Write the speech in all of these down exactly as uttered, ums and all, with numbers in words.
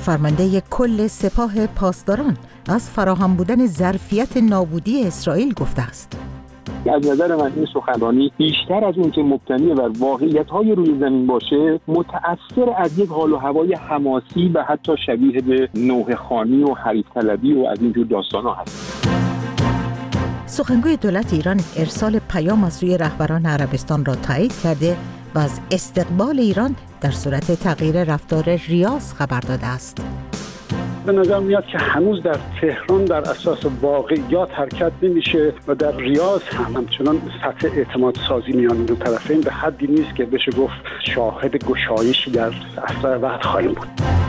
فرمانده کل سپاه پاسداران از فراهم بودن ظرفیت نابودی اسرائیل گفته است. از نظر من این سخنرانی بیشتر از اون که مبتنی بر واقعیت‌های روی زمین باشه، متأثر از یک حال و هوای حماسی و حتی شبیه به نوحه خوانی و حریف طلبی و از اینجور داستان‌ها هست. سخنگوی دولت ایران ارسال پیام از سوی رهبران عربستان را تایید کرده و از استقبال ایران در صورت تغییر رفتار ریاض خبر داده است. به نظر میاد که هنوز در تهران در اساس واقعیات حرکت نمیشه و در ریاض هم همچنان سطح اعتماد سازی میان دو طرفین به حدی نیست که بشه گفت شاهد گشایشی در اسرع وقت خواهیم بود.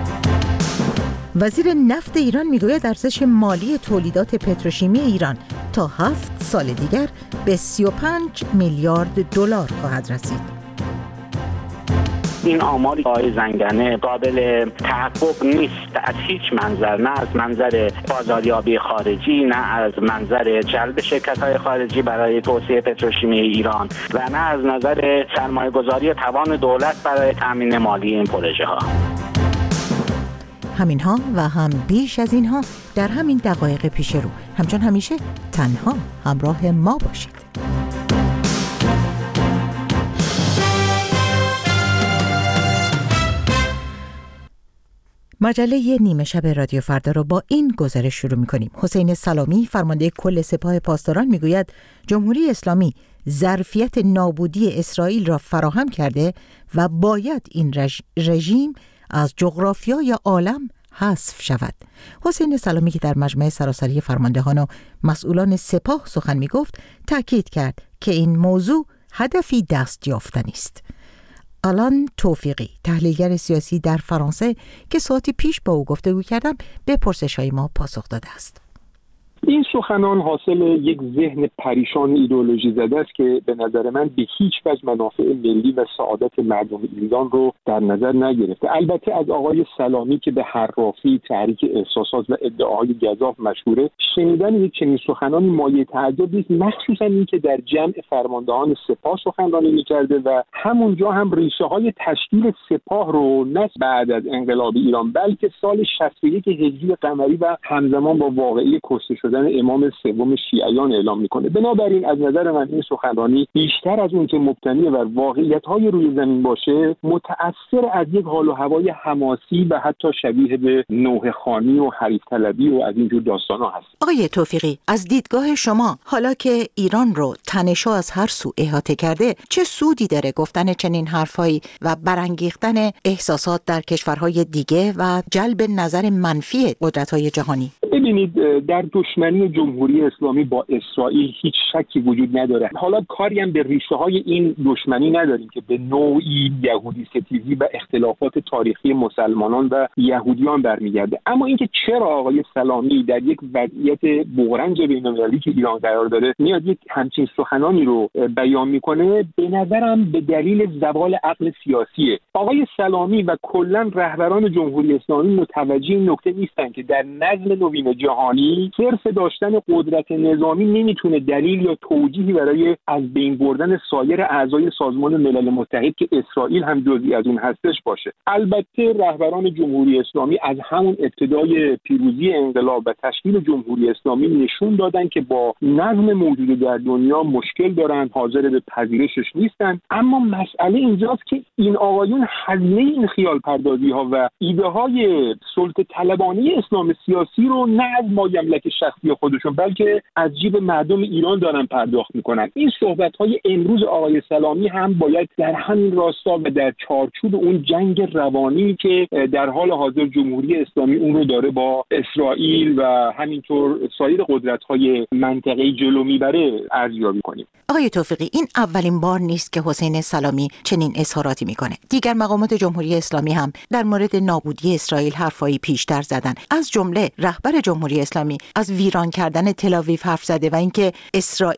وزیر نفت ایران میگوید ارزش مالی تولیدات پتروشیمی ایران تا هفت سال دیگر به سی و پنج میلیارد دلار خواهد رسید. این آماری آقای زنگنه قابل تحقق نیست از هیچ منظر، نه از منظر بازاریابی خارجی، نه از منظر جلب شرکت‌های خارجی برای توسعه پتروشیمی ایران و نه از نظر سرمایه‌گذاری توان دولت برای تامین مالی این پروژه‌ها. همینها و هم بیش از اینها در همین دقایق پیش رو. همچون همیشه تنها همراه ما باشید. مجله نیمه شب رادیو فردا رو با این گزارش شروع می‌کنیم. حسین سلامی فرمانده کل سپاه پاسداران میگوید جمهوری اسلامی ظرفیت نابودی اسرائیل را فراهم کرده و باید این رژ... رژیم از جغرافیای عالم حذف شود. حسین سلامی که در مجمع سراسری فرماندهان و مسئولان سپاه سخن میگفت، تاکید کرد که این موضوع هدفی دست یافتنی است. آلان توفیقی، تحلیلگر سیاسی در فرانسه که ساعتی پیش با او گفتگو کردم، به پرسش‌های ما پاسخ داده است. این سخنان حاصل یک ذهن پریشان ایدئولوژی زده است که به نظر من به هیچ وجه منافع ملی و سعادت مردم ایران رو در نظر نگرفته. البته از آقای سلامی که به حرافی، تحریک احساسات و ادعاهای گزاف مشهوره، شنیدن یک چنین سخنانی مایه تعجب نیست، مخصوصا این که در جمع فرماندهان سپاه سخنرانی می‌کرده و همونجا هم ریشه های تشکیل سپاه رو نه بعد از انقلاب ایران بلکه سال شصت و یک هجری قمری و همزمان با واقعه کشته شدن امام سوم شیعیان اعلام میکنه. بنابراین از نظر من این سخنرانی بیشتر از اون که مبتنی بر واقعیت‌های روی زمین باشه، متأثر از یک حال و هوای حماسی و حتی شبیه به نوحه خوانی و حریف طلبی و از اینجور داستان‌ها هست. آقای توفیقی، از دیدگاه شما حالا که ایران رو تنش‌ها از هر سو احاطه کرده، چه سودی داره گفتن چنین حرفایی و برانگیختن احساسات در کشورهای دیگه و جلب نظر منفی قدرت‌های جهانی؟ ببینید، در دشمنی جمهوری اسلامی با اسرائیل هیچ شکی وجود نداره. حالا کاری هم به ریشه های این دشمنی نداریم که به نوعی یهودی ستیزی و اختلافات تاریخی مسلمانان و یهودیان برمیگرده. اما اینکه چرا آقای سلامی در یک وضعیت بحران بین‌المللی که ایران قرار داره میاد یک همچین سخنانی رو بیان میکنه، به نظرم به دلیل زوال عقل سیاسیه. آقای سلامی و کلا رهبران جمهوری اسلامی متوجه این نکته نیستن که در نظم نوین جهانی صرف داشتن قدرت نظامی نمیتونه دلیل یا توجیهی برای از بین بردن سایر اعضای سازمان ملل متحد که اسرائیل هم جزئی از اون هستش باشه. البته رهبران جمهوری اسلامی از همون ابتدای پیروزی انقلاب و تشکیل جمهوری اسلامی نشون دادن که با نظم موجود در دنیا مشکل دارن، حاضر به پذیرشش نیستن. اما مسئله اینجاست که این آقایون هزینه این خیال پردازی ها و ایده های سلطه طلبانه اسلام سیاسی رو نه از مایملک شخصی خودشون بلکه از جیب مردم ایران دارن پرداخت میکنن. این صحبت‌های امروز آقای سلامی هم باید در همین راستا و در چارچوب اون جنگ روانی که در حال حاضر جمهوری اسلامی اون رو داره با اسرائیل و همینطور سایر قدرت‌های منطقه‌ای جلو میبره ارزیابی کنیم. آقای توفیقی، این اولین بار نیست که حسین سلامی چنین اظهاراتی میکنه. دیگر مقامات جمهوری اسلامی هم در مورد نابودی اسرائیل حرفایی پیشتر زدن. از جمله رهبر جمهوری اسلامی از ویران کردن تل آویو حرف زده و اینکه اسرائیل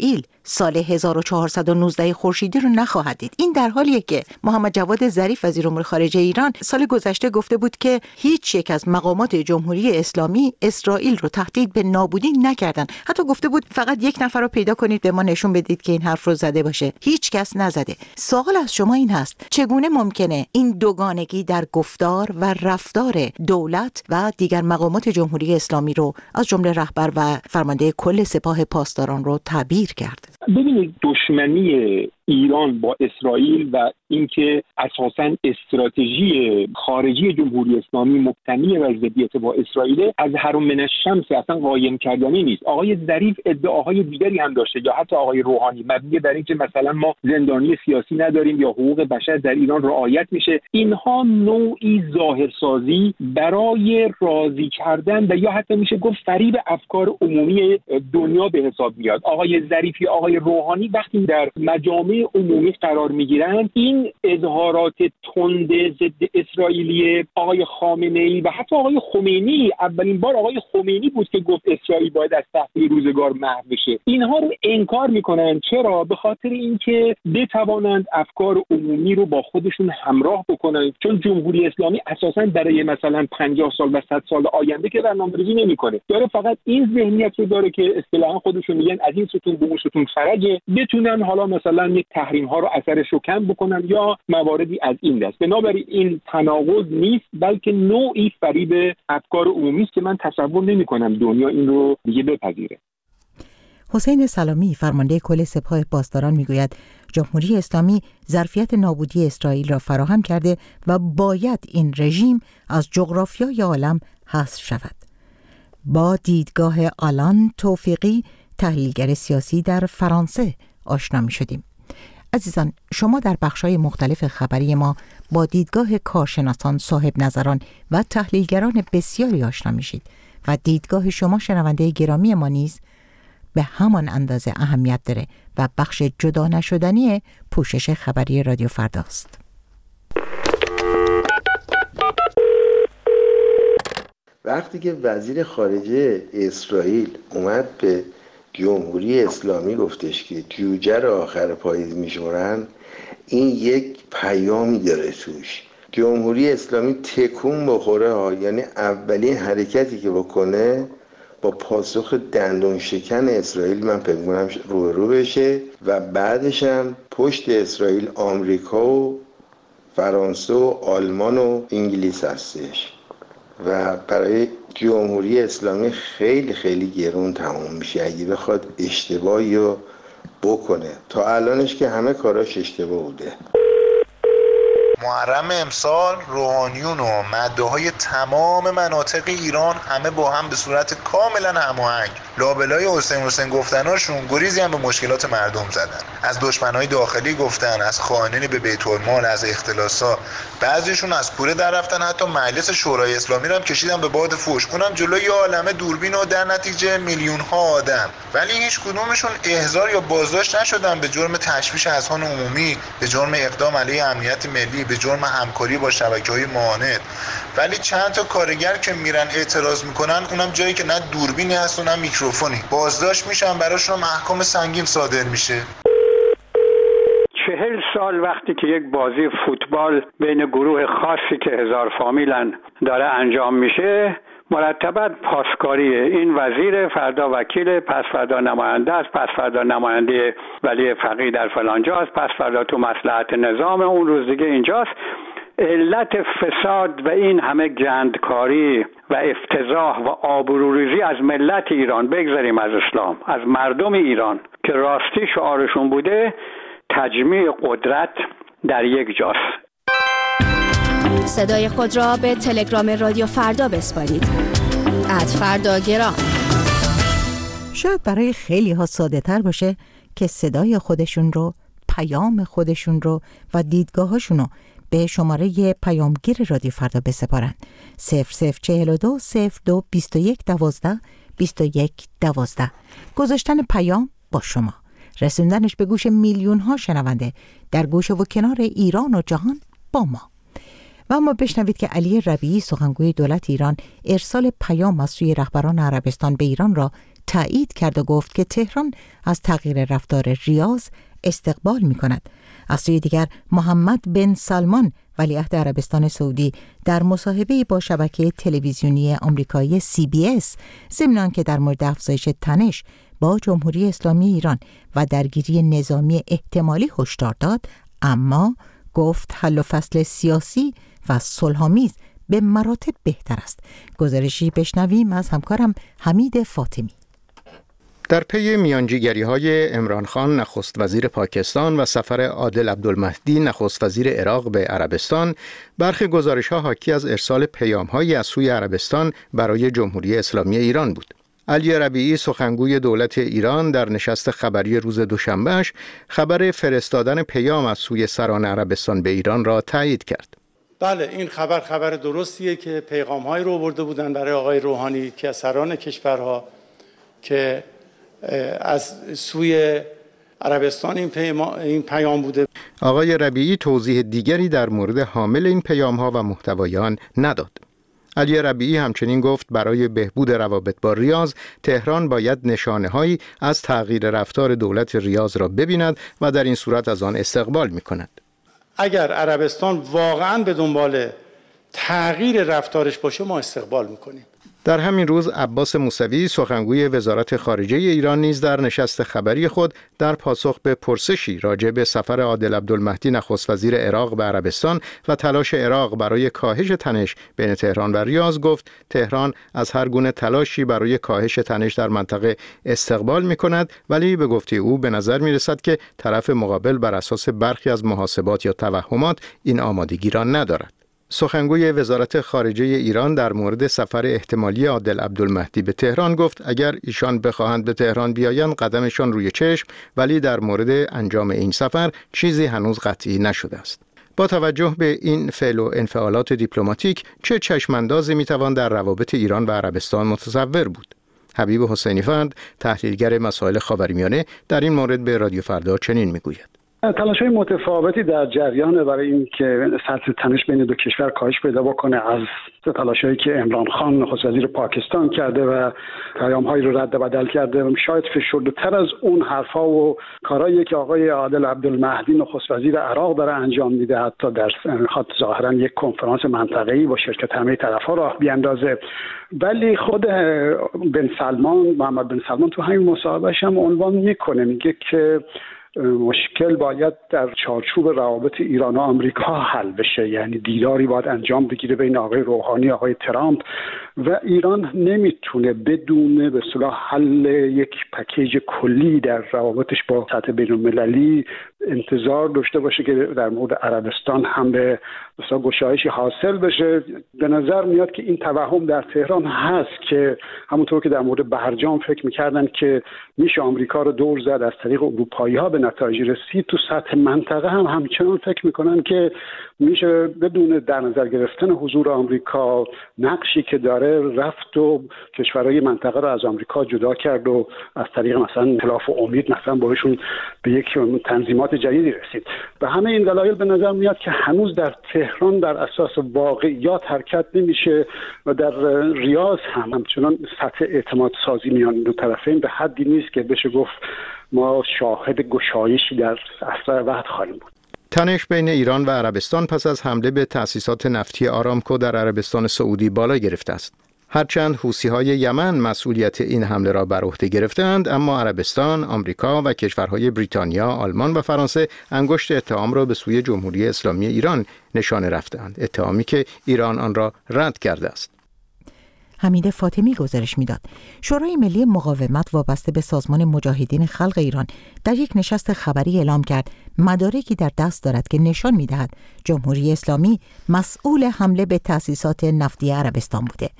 سال هزار و چهارصد و نوزده خورشیدی رو نخواهد دید. این در حالیه که محمد جواد ظریف وزیر امور خارجه ایران سال گذشته گفته بود که هیچ یک از مقامات جمهوری اسلامی اسرائیل رو تهدید به نابودی نکردن. حتی گفته بود فقط یک نفر رو پیدا کنید به ما نشون بدید که این حرف رو زده باشه. هیچ کس نزده. سوال از شما این هست: چگونه ممکنه این دوگانگی در گفتار و رفتار دولت و دیگر مقامات جمهوری اسلامی رو از جمله رهبر و فرمانده کل سپاه پاسداران رو تعبیر کرد؟ ببینید، دشمنی ایران با اسرائیل و اینکه اساساً استراتژی خارجی جمهوری اسلامی مبتنی بر ضدیت با اسرائیل از هرم من الشمس اصلا قایم کردنی نیست. آقای ظریف ادعاهای دیگری هم داشته، یا حتی آقای روحانی، مبنی بر اینکه مثلا ما زندانی سیاسی نداریم یا حقوق بشر در ایران رعایت میشه. اینها نوعی ظاهرسازی برای راضی کردن و یا حتی میشه گفت فریب افکار عمومی دنیا به حساب میاد. آقای ظریف یا آقای روحانی وقتی در مجامع عمومی قرار میگیرند، این اظهارات تند ضد اسرائیلی آقای خامنه‌ای و حتی آقای خمینی، اولین بار آقای خمینی بود که گفت اسرائیل باید از تحت روزگار محو بشه، اینها رو انکار میکنن. چرا؟ به خاطر اینکه بتوانند افکار عمومی رو با خودشون همراه بکنن، چون جمهوری اسلامی اساساً برای مثلا پنجاه سال و صد سال آینده که برنامه‌ریزی نمیکنه، داره فقط این ذهنیت رو داره که اصطلاحاً خودشون میگن از این ستون به اون ستون فرجه، بتونن حالا مثلا یک تحریم ها رو اثرش رو کم بکنن یا مواردی از این دست. بنابراین این تناقض نیست، بلکه نوعی فریب افکار عمومی است که من تصور نمی کنم دنیا این رو دیگه بپذیره. حسین سلامی فرمانده کل سپاه پاسداران میگوید جمهوری اسلامی ظرفیت نابودی اسرائیل را فراهم کرده و باید این رژیم از جغرافیای عالم حذف شود. با دیدگاه آلان توفیقی، تحلیلگر سیاسی در فرانسه، آشنا می شدیم. عزیزان، شما در بخش‌های مختلف خبری ما با دیدگاه کارشناسان، صاحب نظران و تحلیلگران بسیاری آشنا میشید و دیدگاه شما شنونده گرامی ما نیز به همان اندازه اهمیت داره و بخش جدا نشدنی پوشش خبری رادیو فرداست. وقتی که وزیر خارجه اسرائیل اومد به جمهوری اسلامی گفتش که جوجه را آخر پاییز میشمرن، این یک پیامی داره توش. جمهوری اسلامی تکون بخوره ها، یعنی اولین حرکتی که بکنه با پاسخ دندون شکن اسرائیل من فکر می‌کنم روبرو بشه و بعدش هم پشت اسرائیل آمریکا و فرانسه و آلمان و انگلیس هستش و برای جمهوری اسلامی خیلی خیلی گرون تموم میشه اگه بخواد اشتباهی رو بکنه. تا الانش که همه کاراش اشتباه بوده. محرم امسال روحانیون و مدعاهای تمام مناطق ایران همه با هم به صورت کاملا هماهنگ لابلای حسین حسین گفتناشون گریزی هم به مشکلات مردم زدن. از دشمنای داخلی گفتن، از خائنین به بیت المال، از اختلاسا، بعضیشون از کوره در رفتن، حتی مجلس شورای اسلامی رو هم کشیدن به باد فوش، اونم جلوی عالمه دوربین و در نتیجه میلیون ها آدم. ولی هیچ کدومشون احضار یا بازداشت نشدن به جرم تشویش اذهان عمومی، به جرم اقدام علیه امنیت ملی، به جرم همکاری با شبکه‌های معاند. ولی چند تا کارگر که میرن اعتراض میکنن، اونم جایی که نه دوربینی هست و نه میکروفونی، بازداشت میشن، براشون احکام سنگین صادر میشه. چهل سال وقتی که یک بازی فوتبال بین گروه خاصی که هزار فامیلن داره انجام میشه، مرتباً پاسکاری این وزیر، فردا وکیل، پس فردا نماینده است، پس فردا نماینده ولی فقیه در فلان جاست، پس فردا تو مصلحت نظام، اون روز دیگه اینجاست. علت فساد و این همه گندکاری و افتضاح و آبروریزی از ملت ایران، بگذاریم از اسلام، از مردم ایران که راستی شعارشون بوده تجمیع قدرت در یک جاست. صدای خود را به تلگرام رادیو فردا بسپارید. ات فردا گرام. شاید برای خیلی ها ساده تر باشه که صدای خودشون رو، پیام خودشون رو و دیدگاهاشون رو به شماره پیامگیر رادیو فردا بسپارن. صفر صفر چهل و دو صفر دو بیست و یک دوازده بیست و یک دوازده. گذاشتن پیام با شما، رسوندنش به گوش میلیون ها شنونده در گوش و کنار ایران و جهان با ما. و اما بشنوید که علی ربیعی، سخنگوی دولت ایران، ارسال پیام از سوی رهبران عربستان به ایران را تایید کرد و گفت که تهران از تغییر رفتار ریاض استقبال می کند. از سوی دیگر محمد بن سلمان ولیعهد عربستان سعودی در مصاحبه با شبکه تلویزیونی آمریکایی سی بی اس ضمن آنکه در مورد افزایش تنش با جمهوری اسلامی ایران و درگیری نظامی احتمالی هشدار داد، اما گفت حل و فصل سیاسی و صلح‌آمیز به مراتب بهتر است. گزارشی بشنویم از همکارم حمید فاطمی. در پی میانجیگری‌های عمران خان نخست وزیر پاکستان و سفر عادل عبدالمهدی نخست وزیر عراق به عربستان، برخی گزارش‌ها حاکی از ارسال پیام‌هایی از سوی عربستان برای جمهوری اسلامی ایران بود. علی ربیعی سخنگوی دولت ایران در نشست خبری روز دوشنبهش خبر فرستادن پیام از سوی سران عربستان به ایران را تایید کرد. بله، این خبر خبر درستیه که پیغام‌هایی رو آورده بودن برای آقای روحانی که از سران کشورها که از سوی عربستان این پیام, این پیام بوده. آقای ربیعی توضیح دیگری در مورد حامل این پیام‌ها و محتوای آن نداد. علی ربیعی همچنین گفت برای بهبود روابط با ریاض، تهران باید نشانه‌هایی از تغییر رفتار دولت ریاض را ببیند و در این صورت از آن استقبال می‌کند. اگر عربستان واقعاً به دنبال تغییر رفتارش باشه، ما استقبال می‌کنیم. در همین روز عباس موسوی سخنگوی وزارت خارجه ایران نیز در نشست خبری خود در پاسخ به پرسشی راجع به سفر عادل عبدالمهدی نخست وزیر عراق به عربستان و تلاش عراق برای کاهش تنش بین تهران و ریاض گفت تهران از هر گونه تلاشی برای کاهش تنش در منطقه استقبال می‌کند، ولی به گفته او به نظر می‌رسد که طرف مقابل بر اساس برخی از محاسبات یا توهمات این آمادگی را ندارد. سخنگوی وزارت خارجه ایران در مورد سفر احتمالی عادل عبدالمهدی به تهران گفت اگر ایشان بخواهند به تهران بیایند قدمشان روی چشم، ولی در مورد انجام این سفر چیزی هنوز قطعی نشده است. با توجه به این فعل و انفعالات دیپلماتیک چه چشماندازی میتوان در روابط ایران و عربستان متصور بود؟ حبیب حسینی فند، تحلیلگر مسائل خاورمیانه، در این مورد به رادیو فردا چنین میگوید: تلاش‌های متفاوتی در جریان برای اینکه سطح تنش بین دو کشور کاهش پیدا بکنه، از تلاش‌هایی که عمران خان نخست وزیر پاکستان کرده و پیام‌هایی رو رد و بدل کرده، و شاید فشرده‌تر از اون حرفا و کارهایی که آقای عادل عبدالمهدی نخست وزیر عراق داره انجام میده، حتی در خاط ظاهرا یک کنفرانس منطقه‌ای با شرکت همه طرف‌ها راه بیاندازه. ولی خود بن سلمان، محمد بن سلمان، تو همین مصاحبه‌اش هم عنوان میکنه، میگه که مشکل باید در چارچوب روابط ایران و آمریکا حل بشه، یعنی دیداری باید انجام بگیره بین آقای روحانی و آقای ترامپ و ایران نمیتونه بدون به اصطلاح حل یک پکیج کلی در روابطش با سطح بین‌المللی انتظار داشته باشه که در مورد عربستان هم به اصطلاح گشایشی حاصل بشه. به نظر میاد که این توهم در تهران هست که همونطور که در مورد برجام فکر میکردن که میشه آمریکا رو دور زد از طریق اروپایی‌ها به نتایج رسید، تو سطح منطقه هم همچنان فکر میکنن که میشه بدون در نظر گرفتن حضور آمریکا، نقشی که داره، رفت و کشورهای منطقه رو از آمریکا جدا کرد و از طریق مثلا ائتلاف و امید مثلا باشون به یک تنظیمات جدیدی رسید. به همه این دلایل به نظر میاد که هنوز در تهران در اساس واقعیات حرکت نمیشه و در ریاض هم همچنان سطح اعتماد سازی میان دو طرفین به حدی نیست که بشه گفت ما شاهد گشایشی در اسرع وقت خواهیم بود. تنش بین ایران و عربستان پس از حمله به تأسیسات نفتی آرامکو در عربستان سعودی بالا گرفته است. هرچند حوثی‌های یمن مسئولیت این حمله را بر عهده گرفتند، اما عربستان، آمریکا و کشورهای بریتانیا، آلمان و فرانسه انگشت اتهام را به سوی جمهوری اسلامی ایران نشانه رفتند، اتهامی که ایران آن را رد کرده است. حمید فاطمی گزارش میداد. شورای ملی مقاومت وابسته به سازمان مجاهدین خلق ایران در یک نشست خبری اعلام کرد مدارکی در دست دارد که نشان میدهد جمهوری اسلامی مسئول حمله به تأسیسات نفتی عربستان بوده.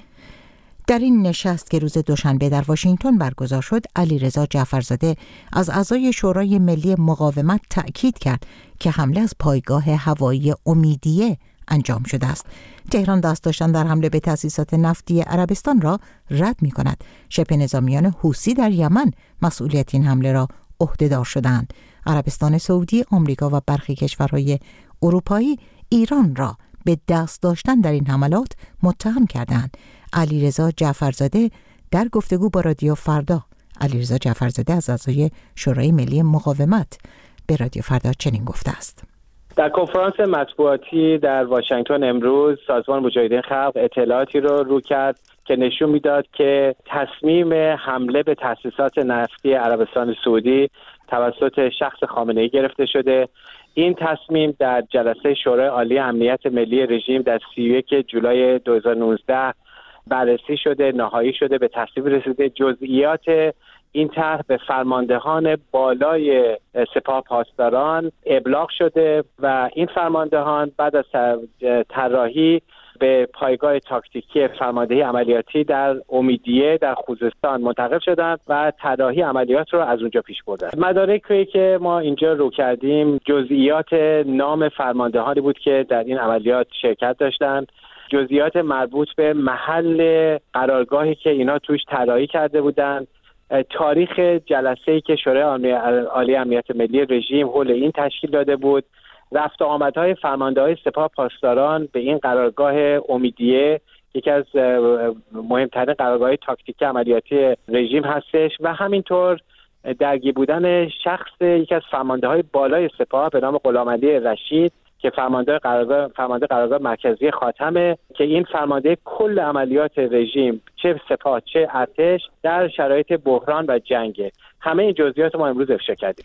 در این نشست که روز دوشنبه در واشنگتن برگزار شد، علیرضا جعفرزاده از اعضای شورای ملی مقاومت تأکید کرد که حمله از پایگاه هوایی امیدیه انجام شده است. تهران دست داشتن در حمله به تأسیسات نفتی عربستان را رد می کند. شبه نظامیان حوثی در یمن مسئولیت این حمله را عهده‌دار شدند. عربستان سعودی، آمریکا و برخی کشورهای اروپایی ایران را به دست داشتن در این حملات متهم کردند. علیرضا جعفرزاده در گفتگو با رادیو فردا علیرضا جعفرزاده از اعضای شورای ملی مقاومت به رادیو فردا چنین گفته است. در کنفرانس مطبوعاتی در واشنگتن امروز سازمان مجاهدین خلق اطلاعاتی رو رو کرد که نشون میداد که تصمیم حمله به تأسیسات نفتی عربستان سعودی توسط شخص خامنه‌ای گرفته شده. این تصمیم در جلسه شورای عالی امنیت ملی رژیم در سی و یک جولای دو هزار و نوزده بررسی شده، نهایی شده، به تصویب رسیده. جزئیات این طرح به فرماندهان بالای سپاه پاسداران ابلاغ شده و این فرماندهان بعد از طراحی به پایگاه تاکتیکی فرماندهی عملیاتی در امیدیه در خوزستان منتقل شدند و طراحی عملیات رو از اونجا پیش بردند. مدارکی که ما اینجا رو کردیم جزئیات نام فرماندهانی بود که در این عملیات شرکت داشتند، جزئیات مربوط به محل قرارگاهی که اینا توش طراحی کرده بودند، تاریخ جلسه‌ای که شورای عالی امنیت ملی رژیم حول این تشکیل داده بود، رفت و آمدهای فرمانده‌های سپاه پاسداران به این قرارگاه امیدیه، یکی از مهمترین قرارگاه‌های تاکتیکی عملیاتی رژیم هستش، و همینطور درگیر بودن شخص یکی از فرمانده‌های بالای سپاه به نام غلامعلی رشید که فرمانده قرارگاه فرمانده قرارگاه مرکزی خاتمه، که این فرمانده کل عملیات رژیم چه سپاه چه ارتش در شرایط بحران و جنگ. همه این جزئیات ما امروز افشا کردیم.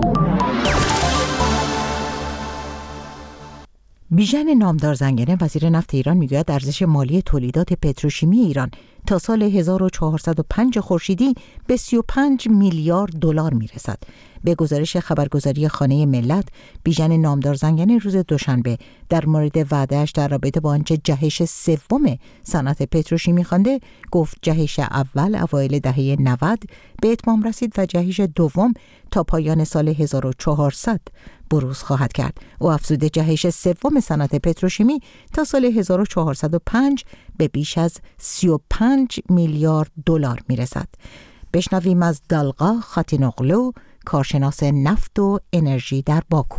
بیژن نامدار زنگنه وزیر نفت ایران میگوید ارزش مالی تولیدات پتروشیمی ایران تا سال هزار و چهارصد و پنج خورشیدی به سی و پنج میلیارد دلار میرسد. به گزارش خبرگزاری خانه ملت، بیژن نامدار زنگنه روز دوشنبه در مورد وعده‌اش در رابطه با آنچه جهش سوم صنعت پتروشیمی خوانده گفت جهش اول اوایل دهه نود به اتمام رسید و جهش دوم تا پایان سال هزار و چهارصد بروز خواهد کرد. او افزوده جهش سوم صنعت پتروشیمی تا سال هزار و چهارصد و پنج به بیش از سی و پنج میلیارد دلار میرسد. بشنویم از دالغا خاتینوغلو، کارشناس نفت و انرژی در باکو.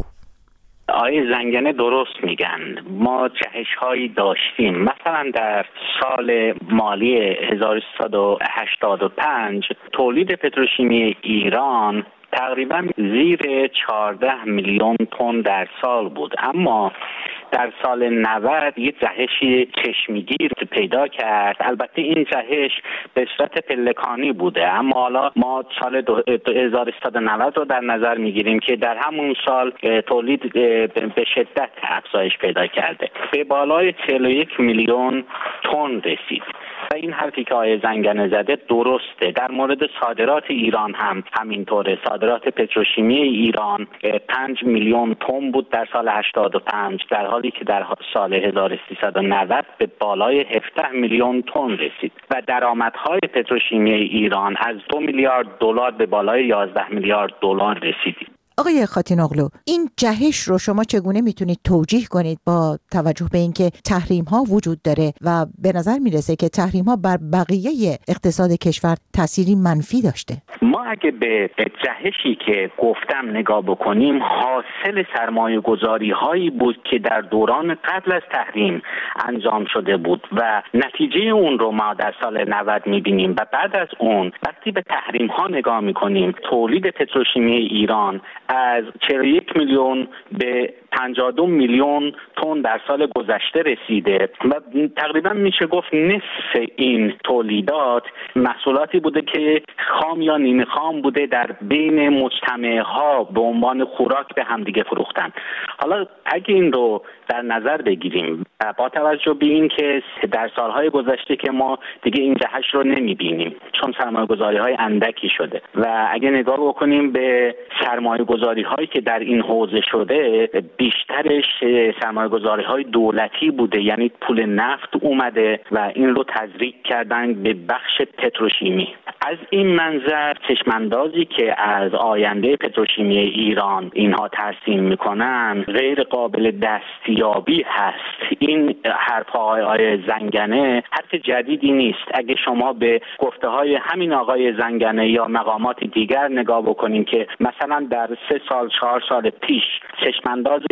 آقای زنگنه درست میگن، ما جهش هایی داشتیم. مثلا در سال مالی هزار و سیصد و هشتاد و پنج تولید پتروشیمی ایران تقریبا زیر چهارده میلیون تن در سال بود، اما در سال نود یه جهشی چشمگیر پیدا کرد. البته این جهش به صورت پلکانی بوده، اما حالا ما سال هزار و سیصد و نود رو در نظر میگیریم که در همون سال تولید به شدت افزایش پیدا کرده، به بالای چهل و یک میلیون تن رسید. و این حرفی که آقای زنگنه زده درسته. در مورد صادرات ایران هم همینطوره. صادرات پتروشیمی ایران پنج میلیون تن بود در سال هشتاد و پنج، در حالی که در سال هزار و سیصد و نود به بالای هفده میلیون تن رسید و درآمدهای پتروشیمی ایران از دو میلیارد دلار به بالای یازده میلیارد دلار رسید. آقای خاتینوغلو، این جهش رو شما چگونه میتونید توجیه کنید با توجه به اینکه تحریم ها وجود داره و به نظر میرسه که تحریم ها بر بقیه اقتصاد کشور تأثیری منفی داشته؟ ما اگه به جهشی که گفتم نگاه بکنیم، حاصل سرمایه گذاری هایی بود که در دوران قبل از تحریم انجام شده بود و نتیجه اون رو ما در سال نود میبینیم. و بعد از اون وقتی به تحریم ها نگاه میکنیم، تولید پتروشیمی ایران از چهل و یک میلیون به پنجاه و دو میلیون تن در سال گذشته رسیده و تقریبا میشه گفت نصف این تولیدات محصولاتی بوده که خام یا نیمه خام بوده در بین مجتمع ها به عنوان خوراک به همدیگه فروختن. حالا اگه این رو در نظر بگیریم با توجه به این که در سالهای گذشته که ما دیگه این جهش رو نمیبینیم چون سرمایه گذاری های اندکی شده و اگه نگاه بکنیم به سرمایه گذاری هایی که در این حوزه شده، بیشترش سرمایه گذاری های دولتی بوده، یعنی پول نفت اومده و این رو تزریق کردن به بخش پتروشیمی. از این منظر چشماندازی که از آینده پتروشیمی ایران اینها ترسیم میکنن غیر قابل دستیابی هست. این حرف آقای زنگنه حرف جدیدی نیست. اگه شما به گفته های همین آقای زنگنه یا مقامات دیگر نگاه بکنین که مثلا در سه سال چهار سال پیش چشمانداز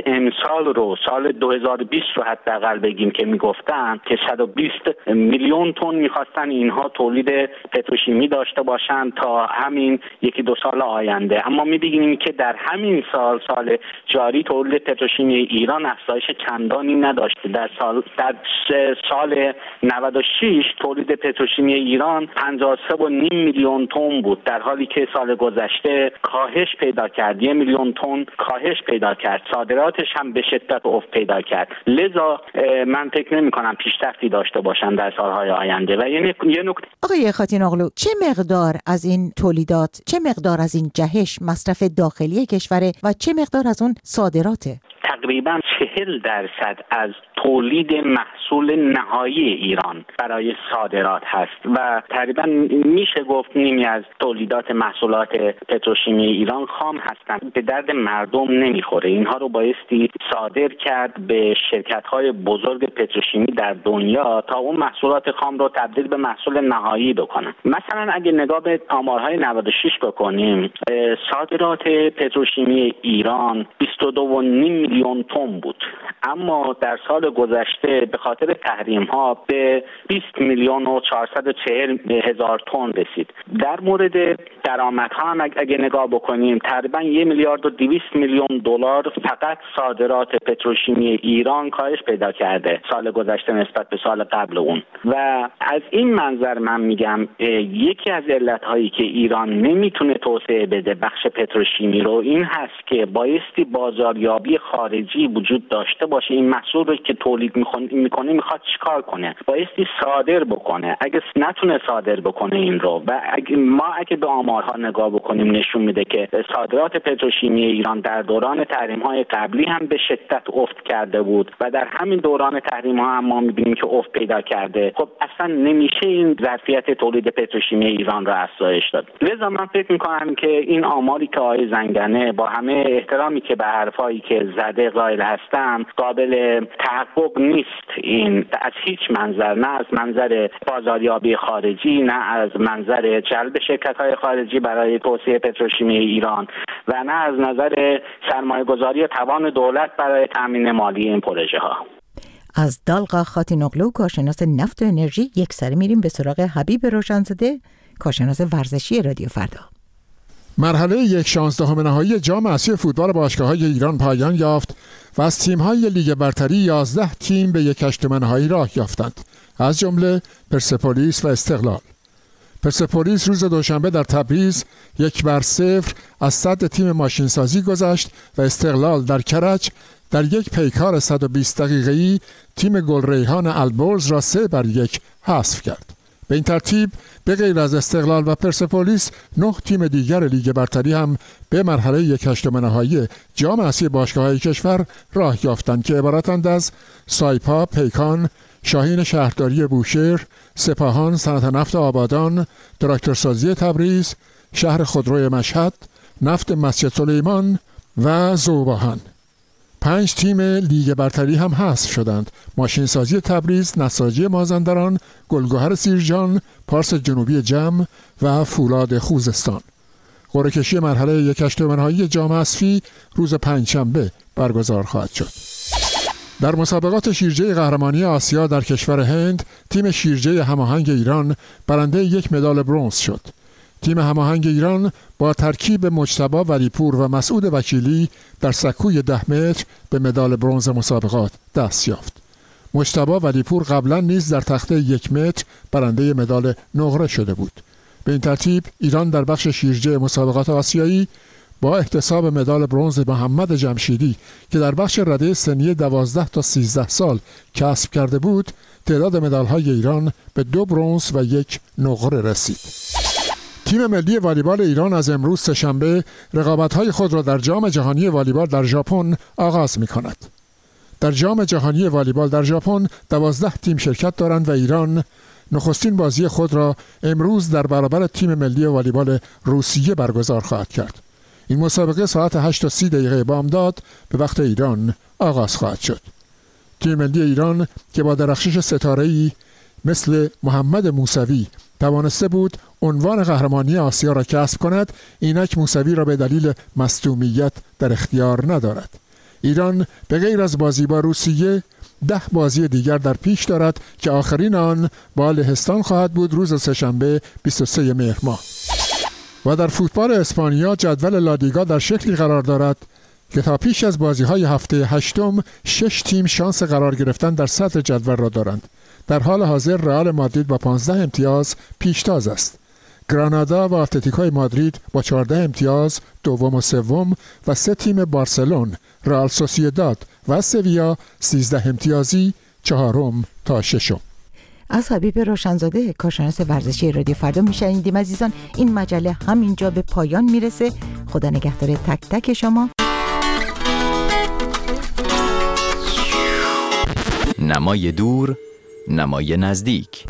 امسال رو، سال دو هزار و بیست رو حداقل بگیم که میگفتن که صد و بیست میلیون تن میخواستن اینها تولید پتروشیمی داشته باشن تا همین یکی دو سال آینده. اما می‌بینیم که در همین سال سال جاری تولید پتروشیمی ایران افزایش چندانی نداشته. در سال در سال نود و شش تولید پتروشیمی ایران پنجاه و سه و نیم میلیون تن بود، در حالی که سال گذشته کاهش پیدا کرد، یک میلیون تن کاهش پیدا کرد. صادراتش هم به شدت افت پیدا کرد. لذا من فکر نمی‌کنم پیشرفتی داشته باشن در سالهای آینده. و یه نکته آقای خاتین اغلو، چه مقدار از این تولیدات، چه مقدار از این جهش مصرف داخلی کشوره و چه مقدار از اون صادراته؟ تقریبا چهل درصد از تولید محصول نهایی ایران برای صادرات هست و تقریبا میشه گفت نیمی از تولیدات محصولات پتروشیمی ایران خام هستند، به درد مردم نمیخوره. اینها رو بایستی صادر کرد به شرکت‌های بزرگ پتروشیمی در دنیا تا اون محصولات خام رو تبدیل به محصول نهایی بکنن. مثلا اگه نگاه به آمارهای نود و شش بکنیم، صادرات پتروشیمی ایران بیست و دو و نیم میلیون تن بود، اما در سال گذشته به خاطر تحریم ها به بیست میلیون و چهارصد و چهل هزار تن رسید. در مورد درآمدها هم اگه نگاه بکنیم، تقریبا یک میلیارد و دویست میلیون دلار فقط صادرات پتروشیمی ایران کاهش پیدا کرده سال گذشته نسبت به سال قبل اون. و از این منظر من میگم یکی از علتهایی که ایران نمیتونه توسعه بده بخش پتروشیمی رو این هست که بایستی بازاریابی خارجی وجود داشته باشه. این محصول رو که تولید میکنه میخواد چیکار کنه؟ بایستی صادر بکنه. اگه نتونه صادر بکنه این رو، و اگه ما اگه به آمارها نگاه بکنیم نشون میده که صادرات پتروشیمی ایران در دوران تحریم‌های قبلی هم به شدت افت کرده بود و در همین دوران تحریم‌ها هم ما میبینیم که افت پیدا کرده. خب اصلا نمیشه این ظرفیت تولید پتروشیمی ایران رو افزایش داد. لذا من فکر میکنم که این آماری که آقای زنگنه با همه احترامی که به حرفایی که زده قائل هستم قابل تحقق نیست. این از هیچ منظر، نه از منظر بازاریابی خارجی، نه از منظر جلب شرکت‌های خارجی برای توسعه پتروشیمی ایران و نه از نظر سرمایه‌گذاری و توان دولت برای تامین مالی این پروژه ها. از دلقا خاتین اغلو، کارشناس نفت و انرژی، یک سری میریم به سراغ حبیب روشنزاده، کارشناس ورزشی رادیو فردا. مرحله یک شانزدهم نهایی جام اسیای فوتبال باشگاه‌های ایران پایان یافت و از تیم‌های لیگ برتری یازده تیم به یک هشتم نهایی راه یافتند، از جمله پرسپولیس و استقلال. پرسپولیس روز دوشنبه در تبریز یک بر صفر از صد تیم ماشینسازی گذشت و استقلال در کرج در یک پیکار صد و بیست دقیقه‌ای تیم گلریحان البرز را سه بر یک حذف کرد. به این ترتیب به غیر از استقلال و پرسپولیس نه تیم دیگر لیگ برتری هم به مرحله یک هشتم نهایی جام اسیای باشگاه‌های کشور راه یافتند که عبارتند از سایپا پیکان، شاهین شهرداری بوشهر، سپاهان صنعت نفت آبادان، تراکتورسازی تبریز، شهر خودروی مشهد، نفت مسجد سلیمان و ذوباهن. پنج تیم لیگ برتری هم حذف شدند: ماشینسازی تبریز، نساجی مازندران، گلگهر سیرجان، پارس جنوبی جم و فولاد خوزستان. قرعه کشی مرحله یک هشتم نهایی جام اسفی روز پنجشنبه برگزار خواهد شد. در مسابقات شیرجه قهرمانی آسیا در کشور هند، تیم شیرجه هماهنگ ایران برنده یک مدال برنز شد. تیم هماهنگ ایران با ترکیب مجتبی ولیپور و مسعود وکیلی در سکوی ده متر به مدال برنز مسابقات دست یافت. مجتبی ولیپور قبلا نیز در تخته یک متر برنده مدال نقره شده بود. به این ترتیب ایران در بخش شیرجه مسابقات آسیایی با احتساب مدال برنز محمد جمشیدی که در بخش رده سنی دوازده تا سیزده سال کسب کرده بود، تعداد مدال‌های ایران به دو برنز و یک نقره رسید. تیم ملی والیبال ایران از امروز سه‌شنبه رقابت‌های خود را در جام جهانی والیبال در ژاپن آغاز می‌کند. در جام جهانی والیبال در ژاپن دوازده تیم شرکت دارند و ایران نخستین بازی خود را امروز در برابر تیم ملی والیبال روسیه برگزار خواهد کرد. این مسابقه ساعت هشت و سی دقیقه بامداد به وقت ایران آغاز خواهد شد. تیم ملی ایران که با درخشش ستاره‌ای مثل محمد موسوی توانسته بود عنوان قهرمانی آسیا را کسب کند، اینک موسوی را به دلیل مصدومیت در اختیار ندارد. ایران به غیر از بازی با روسیه ده بازی دیگر در پیش دارد که آخرین آن با لهستان خواهد بود روز سه‌شنبه بیست و سوم مهر ماه. و در فوتبال اسپانیا جدول لالیگا در شکلی قرار دارد که تا پیش از بازی‌های هفته هشتم شش تیم شانس قرار گرفتن در صدر جدول را دارند. در حال حاضر رئال مادرید با پانزده امتیاز پیشتاز است. گرانادا و اتلتیکو مادرید با چهارده امتیاز دوم و سوم و سه تیم بارسلون، رئال سوسییداد و سویا سیزده امتیازی چهارم تا ششم. از حبیب روشنزاده کارشناس ورزشی رادیو فردا میشنیدیم. عزیزان، این مجله همینجا به پایان میرسه. خدا نگهدار تک تک شما. نمای دور، نمای نزدیک.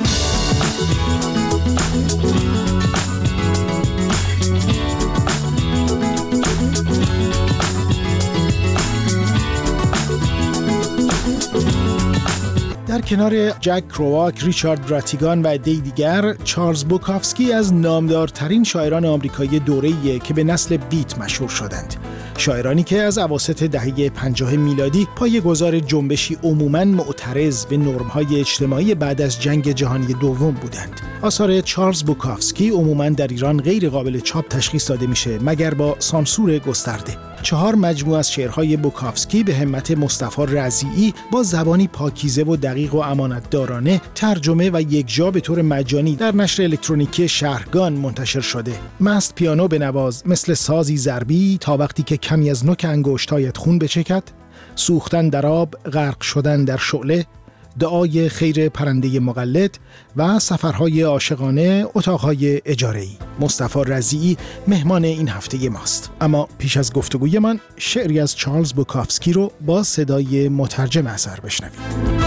در کنار جک کرواک، ریچارد براتیگان و عده‌ای دیگر، چارلز بوکافسکی از نامدارترین شاعران آمریکایی دوره‌ایه که به نسل بیت مشهور شدند. شاعرانی که از اواسط دهه پنجاه میلادی پایه‌گذار جنبشی عموماً معترض به نرم‌های اجتماعی بعد از جنگ جهانی دوم بودند. آثار چارلز بوکافسکی عموماً در ایران غیر قابل چاپ تشخیص داده میشه مگر با سانسور گسترده. چهار مجموعه از شعرهای بوکافسکی به همت مصطفی رضیعی با زبانی پاکیزه و دقیق و امانتدارانه ترجمه و یکجا به طور مجانی در نشر الکترونیکی شهرگان منتشر شده. مست پیانو بنواز مثل سازی ضربی تا وقتی که کمی از نوک انگشتایت خون بچکد، سوختن در آب، غرق شدن در شعله، دعای خیر پرنده مقلد و سفرهای عاشقانه، اتاقهای اجاره‌ای. مصطفی رضیعی مهمان این هفته ماست. اما پیش از گفتگوی من شعری از چارلز بوکافسکی رو با صدای مترجم اثر بشنوید.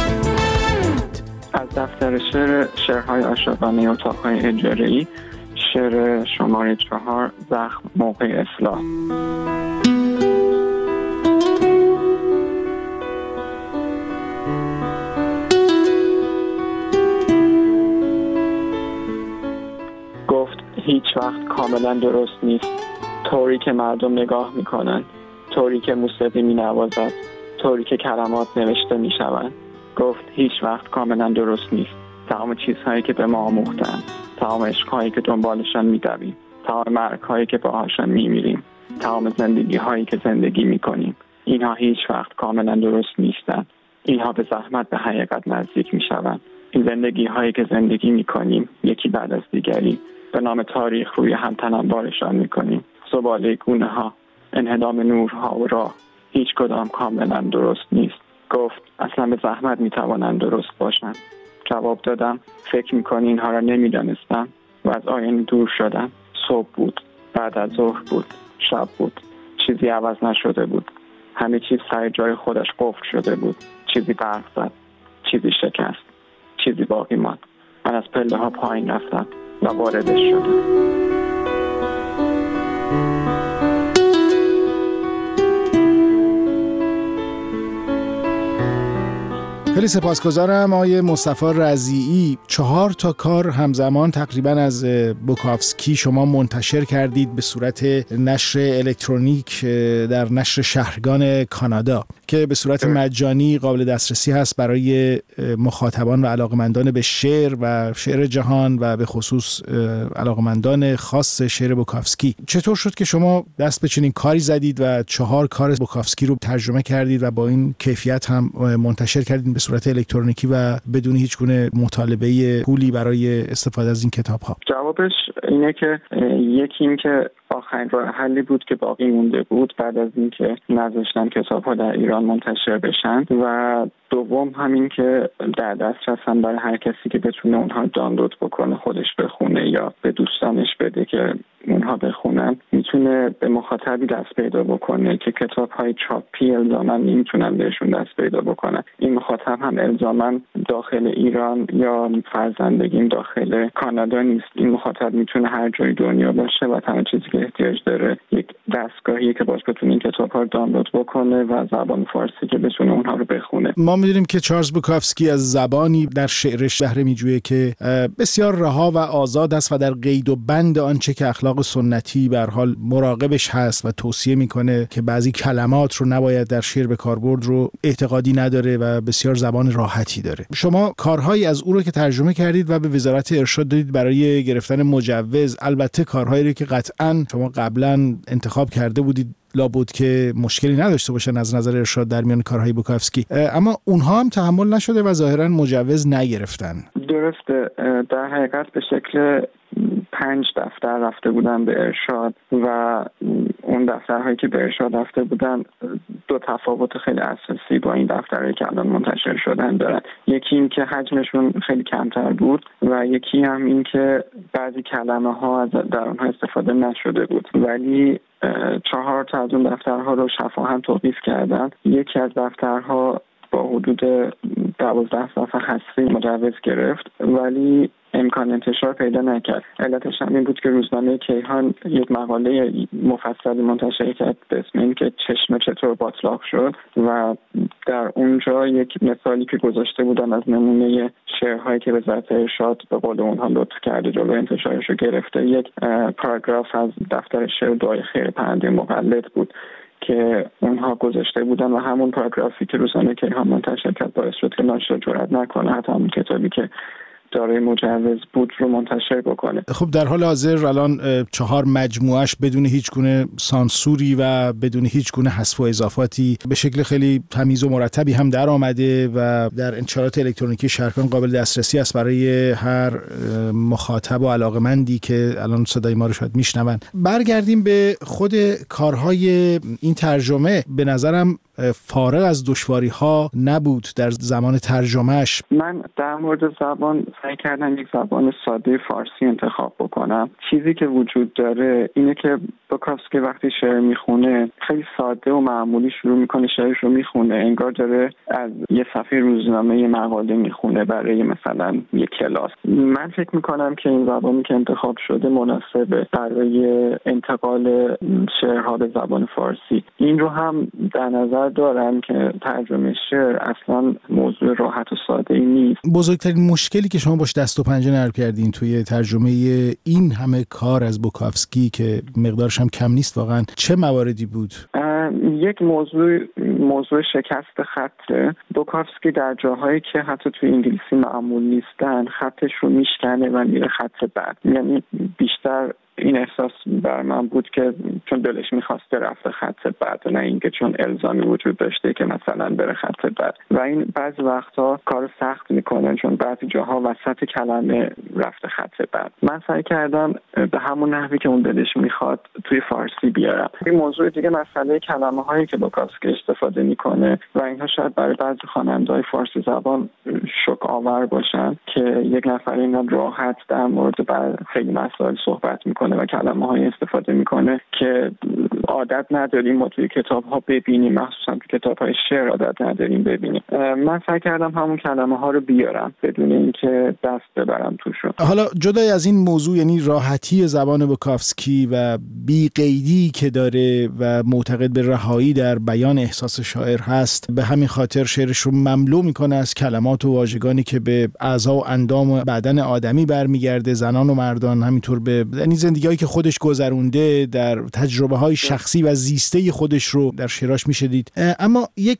از دفتر شعر شعرهای عاشقانه، اتاقهای اجاره‌ای، شعر شماره چهار، زخم موقع اصلاح. هیچ وقت کاملا درست نیست، طوری که مردم نگاه میکنن، طوری که موسیقی مینوازد، طوری که کلمات نوشته میشوند. گفت هیچ وقت کاملا درست نیست. تمام چیزهایی که به ما آموختن، تمام عشقهایی که دنبالشان میدویم، تمام مرگهایی که باهاشان میمیریم، تمام زندگیهایی که زندگی میکنیم، اینها هیچ وقت کاملا درست نیستند. اینها به زحمت به حقیقت نزدیک میشوند. این زندگیهایی که زندگی میکنیم یکی بعد از دیگری به نام تاریخ روی هم تنمبارشان میکنیم. زباله گونه ها، انهدام نورها و راه، هیچ کدام کاملا درست نیست. گفت اصلا به زحمت میتوانند درست باشند. جواب دادم فکر میکنی اینها را نمیدانستم و از آینه دور شدم. صبح بود، بعد از ظهر بود، شب بود، چیزی عوض نشده بود. همه چیز سر جای خودش قفل شده بود. چیزی برق زد، چیزی شکست، چیزی باقی ماند. من از پله ها پایین رفتم و واردش شدم. خیلی سپاسگزارم آقای مصطفی رضیعی. چهار تا کار همزمان تقریبا از بوکافسکی شما منتشر کردید به صورت نشر الکترونیک در نشر شهرگان کانادا که به صورت مجانی قابل دسترسی هست برای مخاطبان و علاقمندان به شعر و شعر جهان و به خصوص علاقمندان خاص شعر بوکافسکی. چطور شد که شما دست به چنین کاری زدید و چهار کار بوکافسکی رو ترجمه کردید و با این کیفیت هم منتشر کردید به صورت الکترونیکی و بدون هیچ گونه مطالبه پولی برای استفاده از این کتاب‌ها؟ جوابش اینه که یکی این که آخرین راه حلی بود که باقی مونده بود بعد از اینکه نذاشتن کتاب‌ها در ایران منتشر بشن، و دوم همین که در دسترس هم برای هر کسی که بتونه اونها دانلود بکنه، خودش بخونه یا به دوستانش بده که اونها بخونن، میتونه به مخاطبی دست پیدا بکنه که کتاب‌های چاپی الزاماً نمیتونن بهشون دست پیدا بکنن. این مخاطب هم الزاما داخل ایران یا فرزندگیم داخل کانادا نیست. این مخاطب میتونه هر جای دنیا باشه و تمام چیزی که احتیاج داره یک دستگاهی که باش بتونه این کتاب‌ها رو دانلود بکنه و زبان فارسی که بتونه اونها رو بخونه. ما می‌دونیم که چارلز بوکافسکی از زبانی در شعرش بهره می‌جویه که بسیار رها و آزاد است و در قید و بند آنچه که اخلاق سنتی به هر حال مراقبش هست و توصیه میکنه که بعضی کلمات رو نباید در شعر به کار برد رو اعتقادی نداره و بسیار زبان راحتی داره. شما کارهایی از او رو که ترجمه کردید و به وزارت ارشاد دادید برای گرفتن مجوز، البته کارهایی رو که قطعاً شما قبلا انتخاب کرده بودید لابد که مشکلی نداشته باشن از نظر ارشاد در میان کارهای بوکافسکی، اما اونها هم تحمل نشده و ظاهراً مجوز نگرفتن. درسته، در حقیقت به شکل پنج دفتر رفته بودن به ارشاد و اون دفترهایی که به ارشاد رفته بودن دو تفاوت خیلی اساسی با این دفترهایی که الان منتشر شدن دارن. یکی این که حجمشون خیلی کمتر بود و یکی هم این که بعضی کلمه ها در اونها استفاده نشده بود، ولی چهار تا از اون دفترها رو شفاهاً توقیف کردن. یکی از دفترها با حدود دوازده صفحه حذفی مجوز گرفت ولی امکان انتشار پیدا نکرد. علتش هم این بود که روزنامه کیهان یک مقاله مفصلی منتشر کرد به اسم این که چشمه چطور باطلاق شد و در اونجا یک مثالی که گذاشته بودن از نمونه شعرهایی که وزارت ارشاد به قول اونها لطف کرده جلو انتشارش رو گرفته، یک پاراگراف از دفتر شعر دعای خیر پرنده مقلد بود که اونها گذاشته بودن و همون پاراگرافی که روزنامه کیهان منتشر کرد باعث شد که ناشر جرئت نکنه حتی همون کتابی که دارای مجوز بود رو منتشر بکنه. خب در حال حاضر الان چهار مجموعش بدون هیچ گونه سانسوری و بدون هیچ گونه حذف و اضافاتی به شکل خیلی تمیز و مرتبی هم در آمده و در انتشارات الکترونیکی شهرکان قابل دسترسی است برای هر مخاطب و علاقمندی که الان صدای ما رو شاید میشنون. برگردیم به خود کارهای این ترجمه. به نظرم فارغ از دشواری ها نبود در زمان ترجمهش. من در مورد زبان سعی کردم یک زبان ساده فارسی انتخاب بکنم. چیزی که وجود داره اینه که بوکافسکی وقتی شعر میخونه خیلی ساده و معمولی شروع میکنه شعرش رو میخونه، انگار داره از یه صفحه روزنامه یه مقاله میخونه برای مثلا یک کلاس. من فکر میکنم که این زبانی که انتخاب شده مناسبه برای انتقال شعرها به زبان فارسی. این رو هم در نظر دارم که ترجمه شعر اصلا موضوع راحت و ساده ای نیست. بزرگترین مشکلی که شما باش دست و پنجه نرم کردین توی ترجمه این همه کار از بوکافسکی که مقدارش هم کم نیست واقعا چه مواردی بود؟ یک موضوع موضوع شکست خطه. بوکافسکی در جاهایی که حتی توی انگلیسی معمول نیستن خطش رو میشکنه و میره خط بعد. یعنی بیشتر این احساس بر من بود که چون دلش میخواسته رفته خط بعد و نه اینکه چون الزامی وجود داشته که مثلا بره خط بعد. و این بعضی وقتا کار سخت میکنه چون بعضی جاها وسط کلمه رفته خط بعد. من سعی کردم به همون نحوی که اون دلش میخواد توی فارسی بیارم. این موضوع دیگه مسئله کلمه هایی که بوکافسکی استفاده میکنه و اینها شاید برای بعضی خواننده‌های فارسی زبان شوک آور باشن که یک نفر اینا راحت در مورد بر خیلی مسائل صحبت میکنه و کلمه های استفاده میکنه که عادت نداریم ما توی کتاب ها ببینیم، مخصوصا توی کتاب های شعر عادت نداریم ببینیم. من سعی کردم همون کلمه ها رو بیارم بدون اینکه دست ببرم توشون. حالا جدای از این موضوع، یعنی راحتی زبان بوکافسکی و بی قیدی که داره و معتقد به رهایی در بیان احساس شاعر هست، به همین خاطر شعرش رو مملو میکنه از کلمات و واژگانی که به اعضا و اندام و بدن آدمی برمیگرده، زنان و مردان، همینطور به یعنی زندگی‌هایی که خودش گذرونده در تجربه‌های شخصی و زیسته خودش رو در شعراش میشدید. اما یک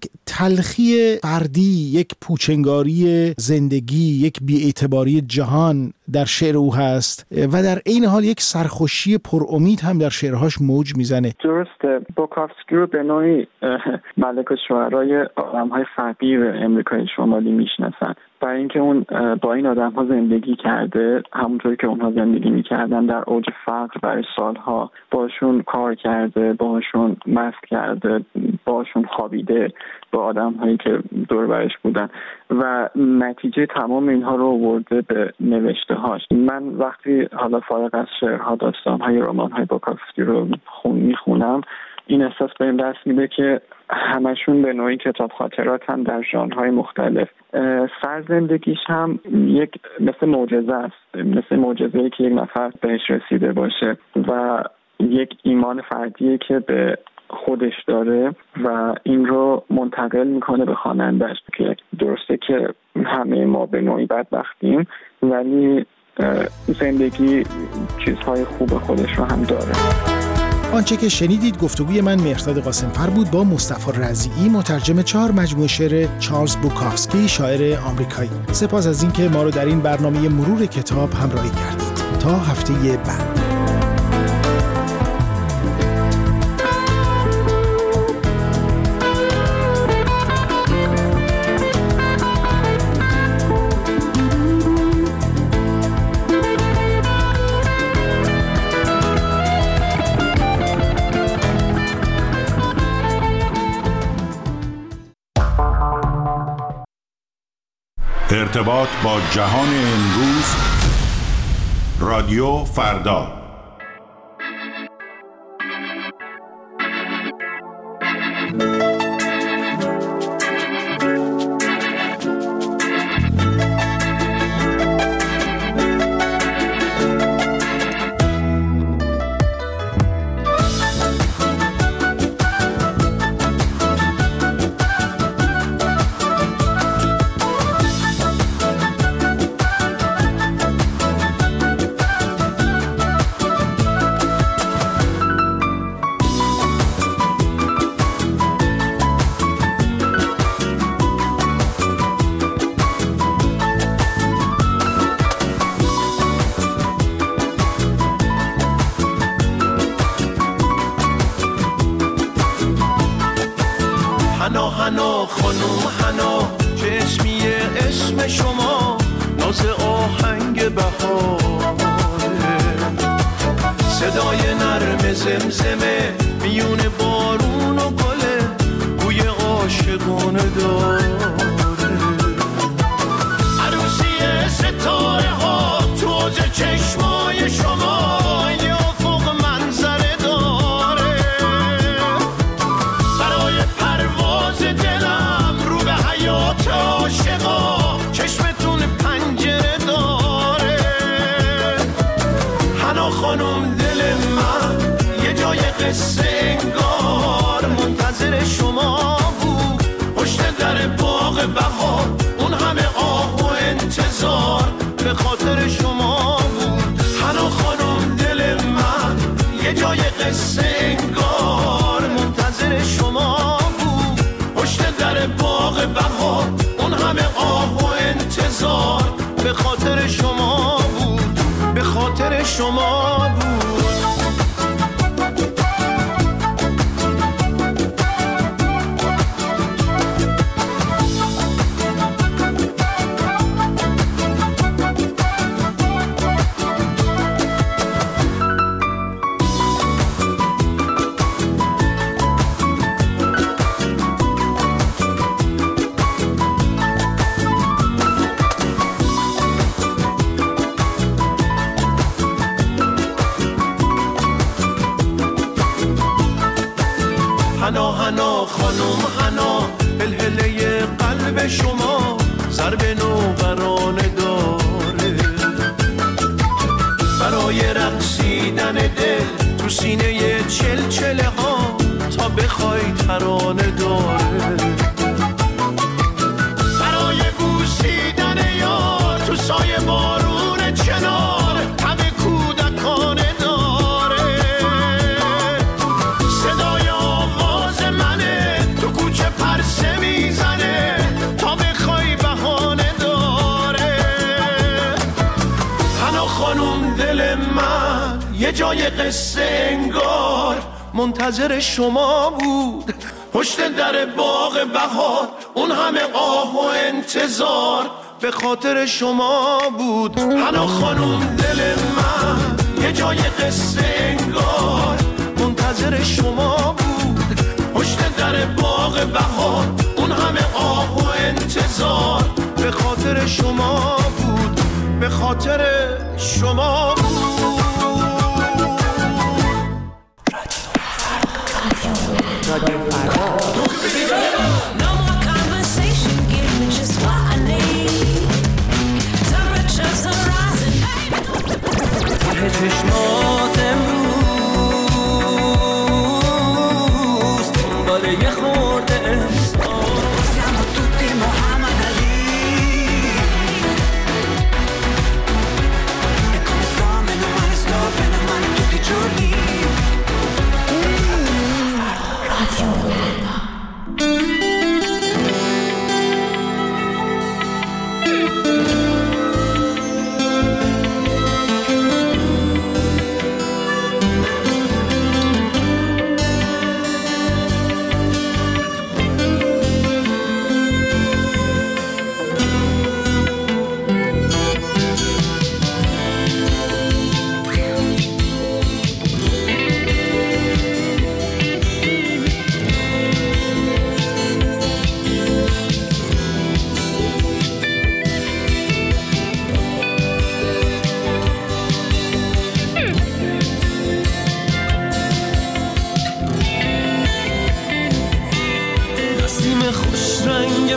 تلخی فردی، یک پوچنگاری زندگی، یک بی‌اعتباری جهان در شعر او هست و در عین حال یک سرخوشی پرامید هم در شعرهاش موج میزنه. درسته. بوکافسکی رو به نوعی ملک الشعرای آدم‌های فقیر امریکای شمالی میشناسن، برای اینکه اون با این آدم‌ها زندگی کرده، همونطوری که اونها زندگی می‌کردن در اوج فقر برای سالها، باشون کار کرده، باشون مست کرده، باشون خوابیده با آدم‌هایی که دور برش بودن و نتیجه تمام اینها رو آورده به نوشته‌هاش. من وقتی حالا فارغ از شعرها، داستان‌های، رمان‌های بوکافسکی رو خون می‌خونم، این احساس به این دست میده که همشون به نوعی کتاب خاطراتن در ژانرهای مختلف. سرزندگیش هم یک مثل معجزه است، مثل معجزه‌ای که یک نفر بهش رسیده باشه و یک ایمان فردیه که به خودش داره و این رو منتقل میکنه به خواننده‌اش، که درسته که همه ما به نوعی بدبختیم ولی زندگی چیزهای خوب خودش رو هم داره. آنچه که شنیدید گفتگوی من مهرداد قاسم‌فر بود با مصطفی رضیعی، مترجم چهار مجموعه شعر چارلز بوکافسکی، شاعر آمریکایی. سپاس از اینکه ما رو در این برنامه مرور کتاب همراهی کردید. تا هفته بعد. ارتباط با جهان امروز، رادیو فردا. حنا حنا خانوم حنا، چشمی اسم شما ناز آهنگ بهاره، صدای نرم زمزمه میون بارون و گله، بوی عاشقانه داره، عروسی ستاره ها توز چشمای شما سنگار منتظر شما بود، پشت در باغ بهار اون همه آه و انتظار به خاطر شما بود. حنا خانم دل من یه جای قصه انگار منتظر شما بود، پشت در باغ بهار اون همه آه و انتظار به خاطر شما بود، به خاطر شما بود. حنا حنا خانم حنا، هلهله قلب شما ضرب نوبرانه داره، برای رقصیدن دل تو سینه چلچله ها تا بخوای ترانه داره، برای بوسیدن یار تو سایه بارون چنار همه کودکانه داره، صدای آواز منه تو کوچه پرسه میزنه تا بخوای بهانه داره. حنا خانم دل من یه جای قصه انگار منتظر شما بود، پشت در باغ بهار اون همه آه و انتظار به خاطر شما بود. حنا خانم دل من یه جای قصه انگار منتظر شما بود، پشت در باغ بهار اون همه آه و انتظار به خاطر شما بود، به خاطر شما بود.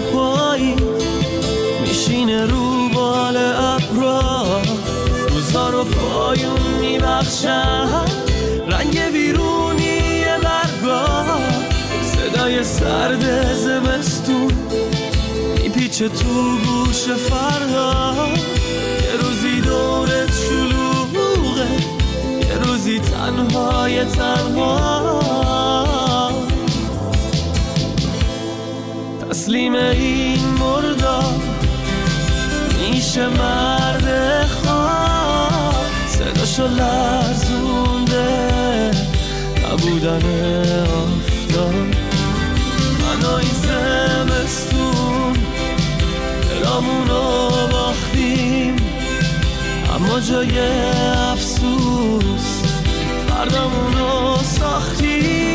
پایی میشینه رو بال ابرا، روزا رو پایون میبخشن رنگ بیرونی برگا، صدای سرد زمستون میپیچه تو گوش فردا، یه روزی دورت شلوغه، یه روزی تنهای تنها، تسلیم این مردار میشه مرد خواه، صداشو لرزونده نبودن آفتاب، من و این زمستون دلامونو باختیم، اما جای افسوس فردامونو ساختیم.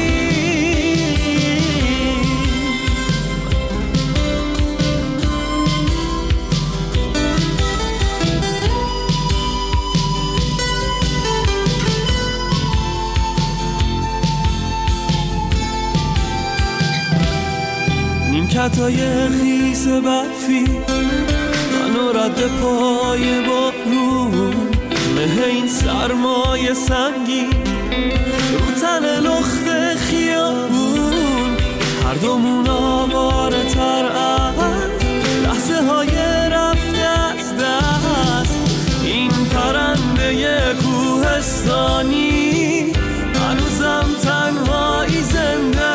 نیمکتای خیس برفی منو رد پای بارون، مه این سرمای سنگین رو تن لخت خیابون، هر دومون آواره تر از لحظه های رفته از دست، این پرنده کوهستانی هنوزم تنهایی زنده،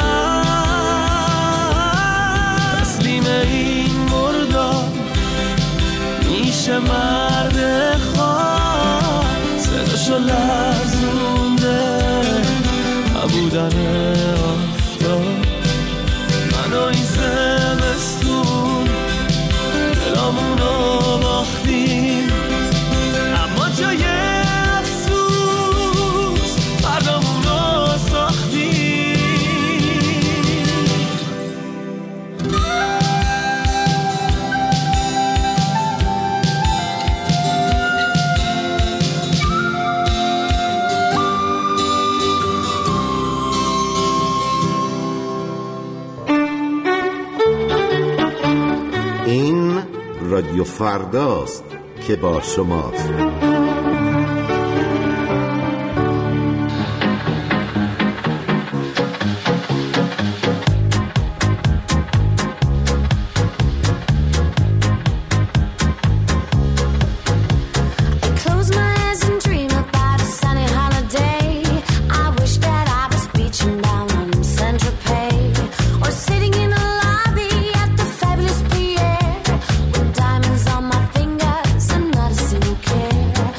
تسلیم این مردار میشه مرد خواه، صداشو لرزونده نبودن آفتاب، من و این زمستون دلامونو باختیم، اما جای افسوس فردامونو ساختیم. این رادیو فرداست که با شماست. Care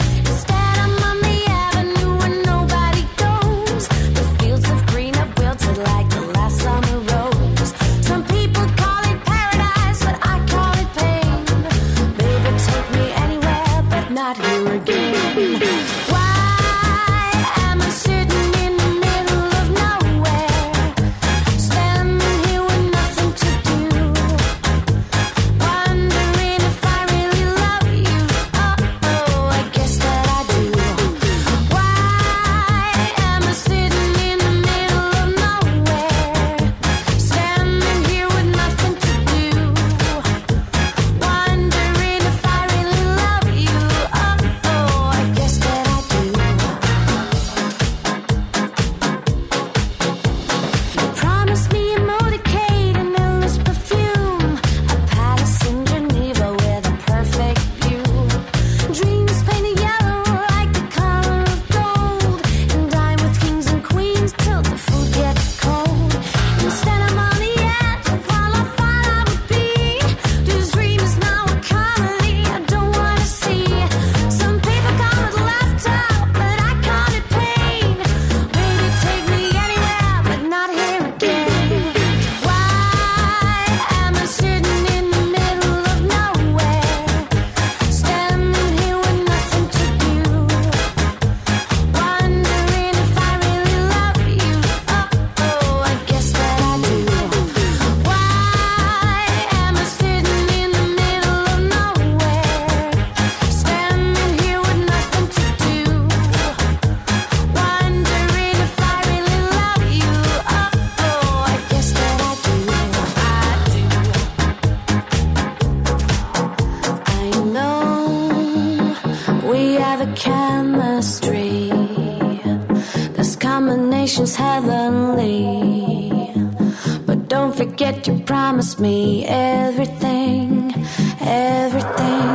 the chemistry. This combination's heavenly. But don't forget you promised me everything, everything.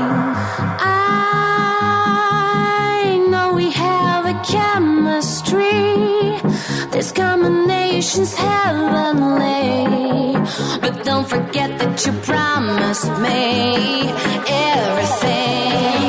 I know we have a chemistry. This combination's heavenly. But don't forget that you promised me everything.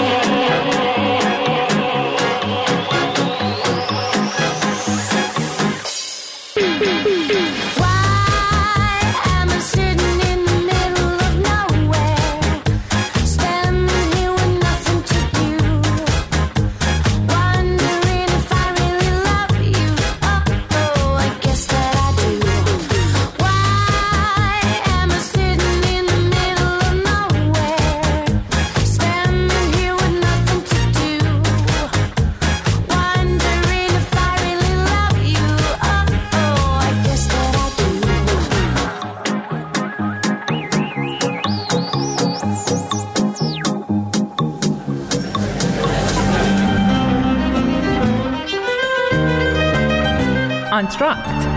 آنتراکت.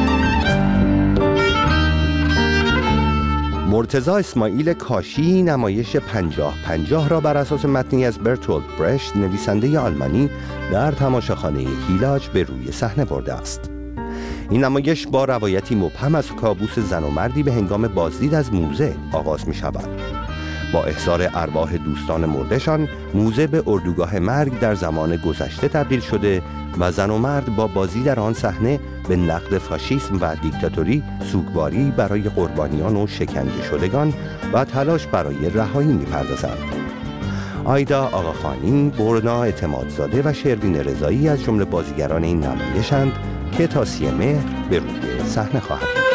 مرتضی اسماعیل کاشی نمایش پنجاه پنجاه را بر اساس متنی از برتولد برشت نویسنده آلمانی در تماشاخانه هیلاج به روی صحنه برده است. این نمایش با روایتی مبهم از کابوس زن و مردی به هنگام بازدید از موزه آغاز می شود. با احضار ارواح دوستان مردشان، موزه به اردوگاه مرگ در زمان گذشته تبدیل شده و زن و مرد با بازی در آن صحنه به نقد فاشیسم و دیکتاتوری، سوگواری برای قربانیان و شکنجه شدگان و تلاش برای رهایی می‌پردازند. آیدا آقاخانی، برنا اعتمادزاده و شروین رضایی از جمله بازیگران این نمایشند که تا سی مهر به روی صحنه خواهد بود.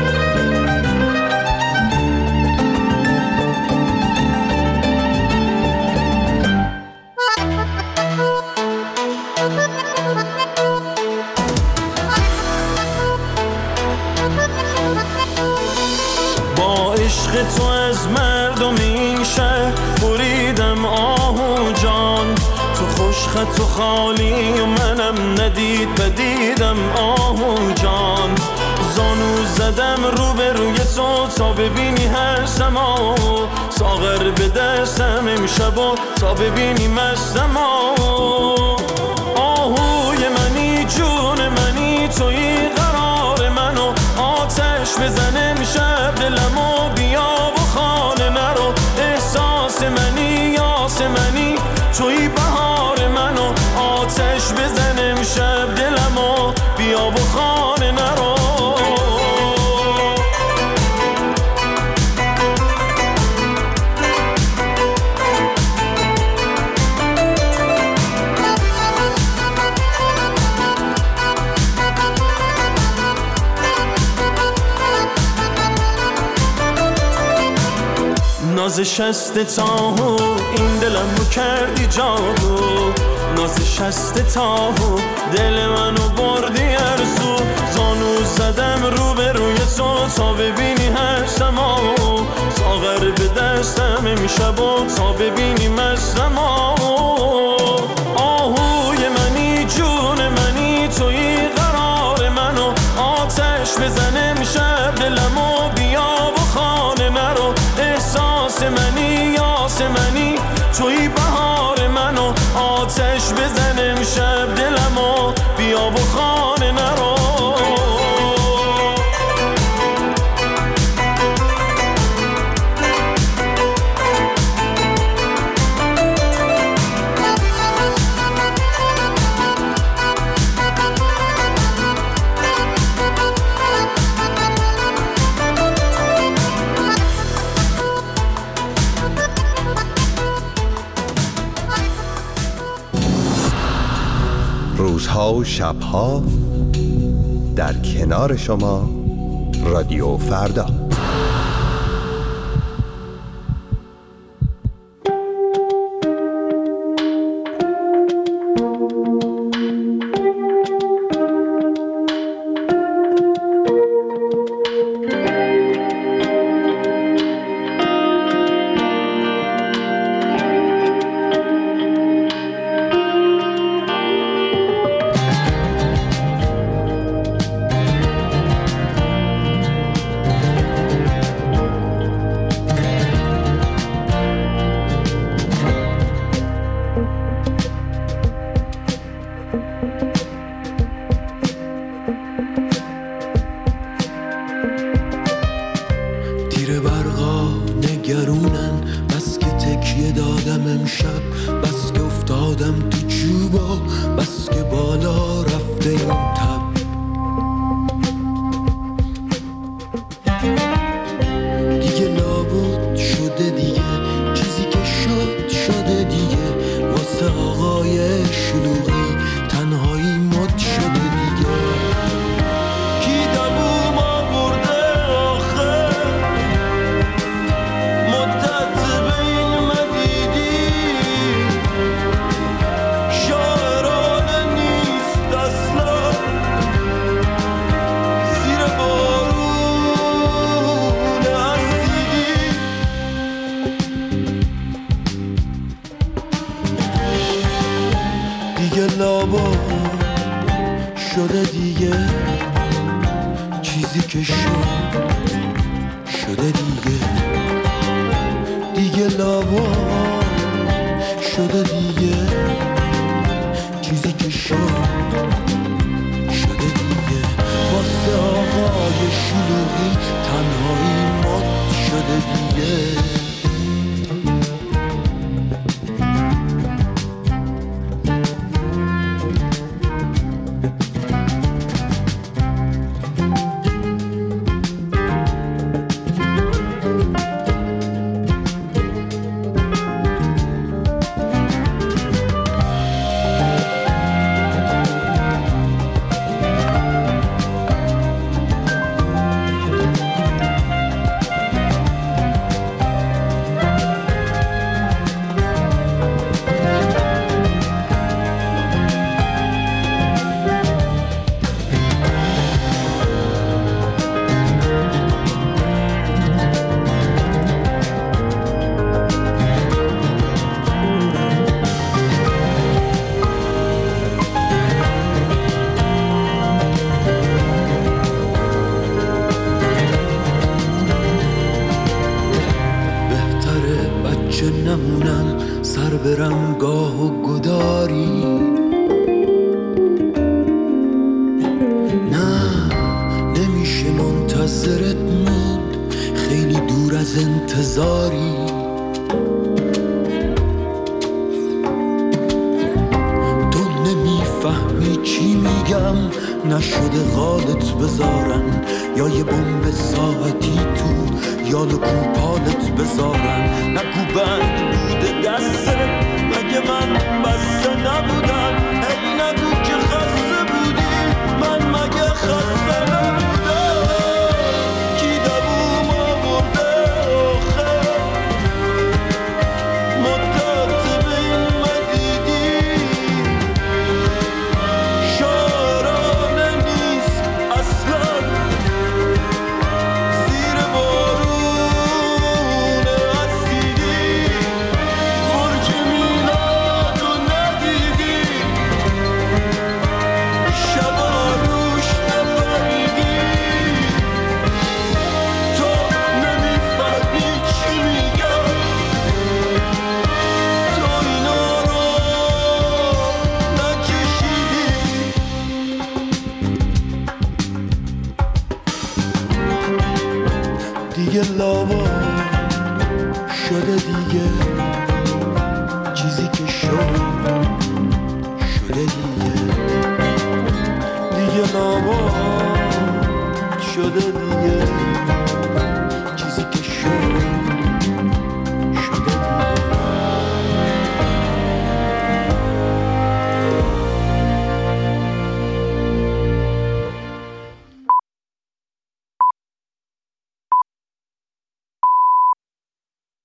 تو از مردم این شهر بریدم آهو جان، تو خوشخط و خالی و منم ندید بدیدم آهو جان. زانو زدم رو به روی تو تا ببینی هستم آهو، ساغر به دستم امشب و تا ببینی مستم آهو. آهوی منی جون منی توی قرار منو، آتش بزنه امشب دلمو بیا و خانه نرو. احساس منی یاس منی توی بهار منو، آتش بزنه امشب دلمو بیا و خانه نرو. ناز شست تاهو این دلم رو کردی جادو، ناز شست تاهو دل منو بردی ارزو. زانو زدم رو به روی تو تا ببینی هستم آهو، ساغر به دستم امشب و تا ببینی مستم آهو. آهوی منی جون منی توی قرار منو، آتش بزنه امشب دلمو بیا و خانه نرو. احساس منی یاس منی توی بهار منو، آتش بزنه امشب دلمو بیا و خانه نرو. روزها و شبها در کنار شما رادیو فردا. لابا شده دیگه، چیزی که شد شده دیگه. واسه آقای شلوغی تنهایی مد شده دیگه. برم گاه و گداری، نه نمیشه منتظرت موند، خیلی دور از انتظاری. تو نمیفهمی چی میگم، نشده غالت بذارن یا یه بمب ساعتی تو یال کوپالت بذارن. نگو بند بوده دستت، مگه من بسته نبودم؟ ای نگو که خسته بودی، من مگه خسته نبودم؟ کی دووم آورده آخه مدت بین مدیدی؟ شارانه نیست اصلا زیر بارون اسیدی، برج میلاد رو ندیدی، شبا روش نبریدی. تو نمیفهمی چی میگم، تو اینا رو نکشیدی. دیگه لابا شده دیگه،